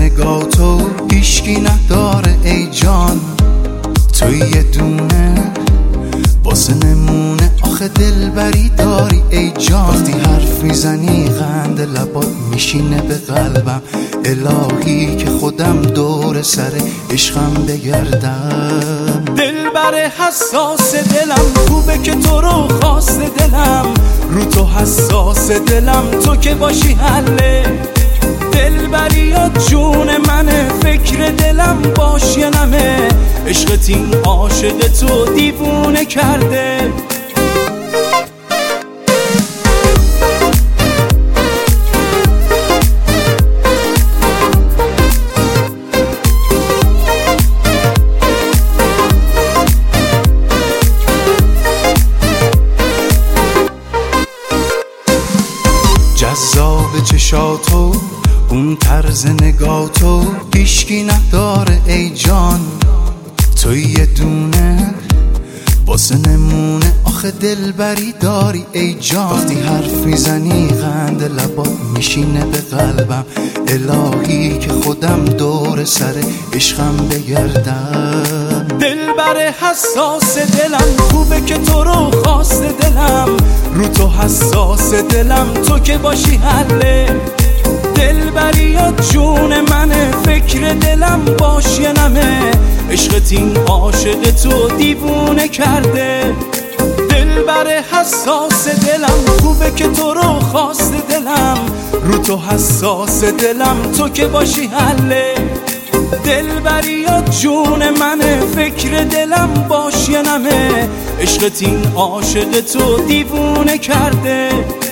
نگاه تو هیشکی نداره ای جان، توی یه دونه واسه نمونه آخه دلبری داری ای جان. وقتی حرف میزنی قند لبات میشینه به قلبم، الهی که خودم دور سر عشقم بگردم. دلبر حساس دلم، خوبه که تو رو خواست دلم، رو تو حساس دلم، تو که باشی حله. دلبریات جون منه، فکر دلم باش یا نمه، عشقت این عاشق تو دیوونه کرده. جذاب چشاتو اون طرز نگاه تو هیشکی نداره ای جان، توی یه دونه واسه نمونه آخه دلبری داری ای جان. وقتی حرف میزنی قند لبات میشینه به قلبم، الهی که خودم دور سر عشقم بگردم. دلبر حساس دلم، خوبه که تو رو خواست دلم، رو تو حساس دلم، تو که باشی حله. دلبریات جون منه، فکر دلم باش یا نمه، عشقت این عاشق تو دیوونه کرده. دلبر حساس دلم، خوبه که تو رو خواست دلم، رو تو حساس دلم، تو که باشی حله. دلبریات جون منه، فکر دلم باش یا نمه، عشقت این عاشق تو دیوونه کرده.